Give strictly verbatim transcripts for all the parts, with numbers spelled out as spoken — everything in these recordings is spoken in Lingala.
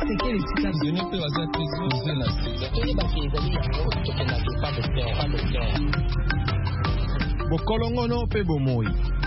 quel est le Je ne peux pas poser la Bokolongono pe bomoi.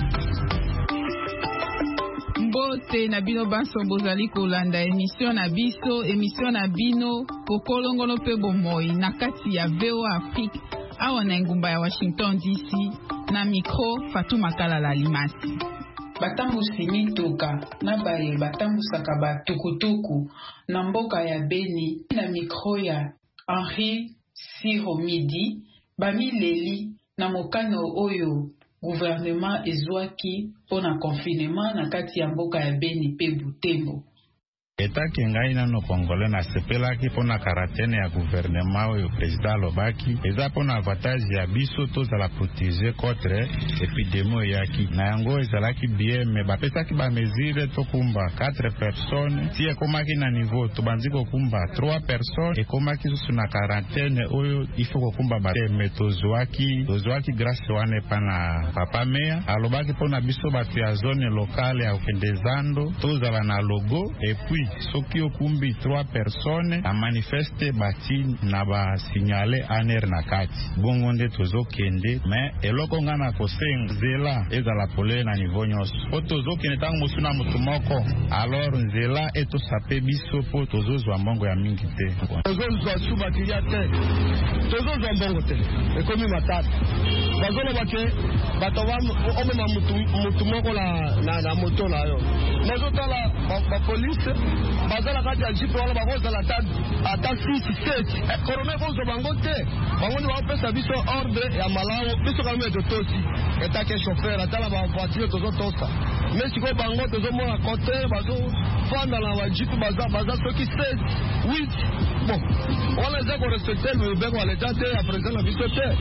Mbote na bino banso bozali kolanda émission na biso, émission na bino Bokolongono pe bomoi na kati ya V O Afrique awa na ngumba ya Washington D C na micro Fatou Makala Limasi. Batambusi mituka na baye batambusaka batukutuku na mboka ya Beni na micro ya Henri Siromidi bamileli na mokano oyo gouvernement ezwaki pona confinement na kati ya mboka ya Beni pe Butembo. Eta kengai nano Congolais na sepelaki pona karatene ya gouvernement oyo président lobaki eza pona avantage ya biso tozala protéger contre épidémie yaki na yango ezalaki bien mais bapesaki ba mesure tokumba quatre personnes si ekomaki na niveau tobanzi kokumba trois personnes ekomaki susu na quarantaine oyo ifo kokumba bateme tozwaki tozwaki grâce wane pana papa meya alobaki pona biso batu ya zone locale ya okendezando tozala na logo et puis soki okumbi trois personnes a manifeste bati na ba signale aner na kati bongo nde tozokende mais eloko nga na kosenga nzela ezala pole na niveau nyonso po tozokende ntango mosu na motu moko alors nzela etosape biso po tozozwa mbongo ya mingi te tozozwa subakilia te tozozwa mbongo te ekomi matata bazoloba ke bato omema motu moko na moto na yo nazotala bapolise bazala kati ya jipe wana bakozala ata six sept korona ekozwa bango te bango ndi baopesa biso ordre ya malamu biso kame totosi etake chauffeur atala bavoiture tozotosa me sikoyo bango tozomona kote bazofanda na bajipe baza soki sept huit bon wana eza korespecte lobeko ya leta te ya président na biso te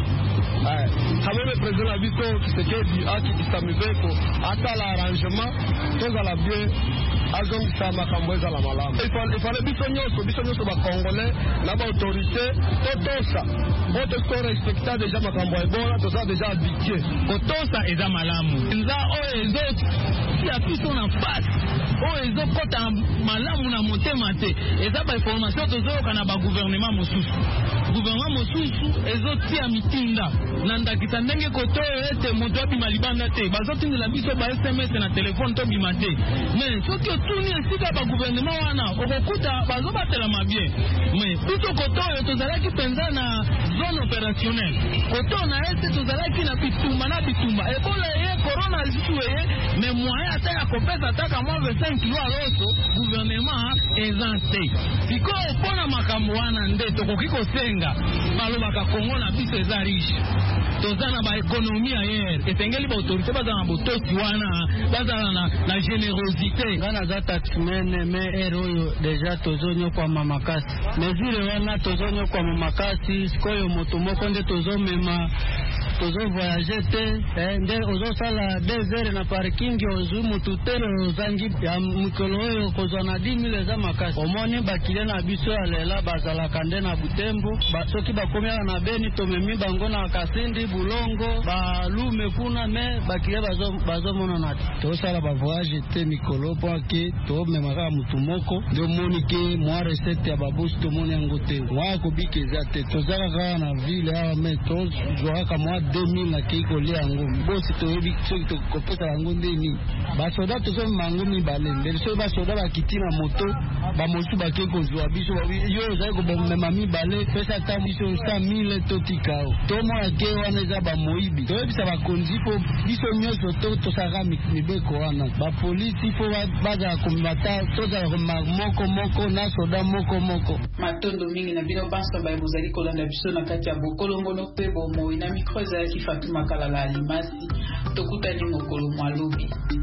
kameme président na biso Tshisekedi akitisa mibeko atala arrangement tozala bien azongisa makambo ezala malamu ifale biso nyonso biso nyonso bakongolais na baautorité totosa po tokorespecta deja makambo ya ebola toza deja habitué kotosa eza malamu nza oyo ezotia biso na pasi oyo ezokota malamu na motema te eza bainformation tozoyoka na bagouvernement mosusu gouvernement mosusu ezotia mitinda na ndakisa ndenge koto oyo ete moto abima libanda te bazotindela biso ba S M S na telefone tobima te mais soki otuni esika bagouvernement wana okokuta bazobatela bien mais biso koto oyo tozalaki penza na zone opérationnelle koto na ese tozalaki na bitumba na bitumba ebola ye corona zitu eye mais moyen ata ya kopesa ataka mwa vingt-cinq kilo aloso gouvernement ezante siko opona makambo wana nde tokoki kosenga balobaka Kongo na biso eza riche tozana ba économie ailleurs etengeli ba autorité bazana botosi wana bazana na, na générosité ngana za taxmen me eroyo deja tozonyo kwa mamakasi mesure wana tozonyo kwa mamakasi sikoyo moto moko nde tozomema tozo voyager te eh, nde ozosala deux heures na parking ozu mutu tere ozangi ya mukolo oyo kozana dix mille za makasi omoni bakile na biso alela bazalaka nde na Butembo soki bakomela na Beni tomemi bango na Kasindi Bulongo balume kuna me bakile bazomona na tosala ba voyage te mikolo po ke tomemaka mutu moko ndio moni ke mwa recette ya babusi tomoni yango te wako bikeza te tozalaka na ville awa me tozwaka mwa deux mille na kiko lia yango bosi toyebi soki tokopesa yango ndeni basoda tozomema yango mibale mbeli soki basoda bakitina moto bamosu bake kozwa biso yo ozali komema mibale pesa ta biso cent mille totikao tomona ke wana eza bamoyibi toyebisa bakonzi po biso nyonso tosaka mibeko wana bapolisi fo bazala komata tozala koma moko moko na soda moko moko matondo mingi na bino banso baye bozali kolanda biso na kati ya bokolongono pe bomoi na micro ezalaki Fatou Makala Limasi tokutani mokolo mwalobi.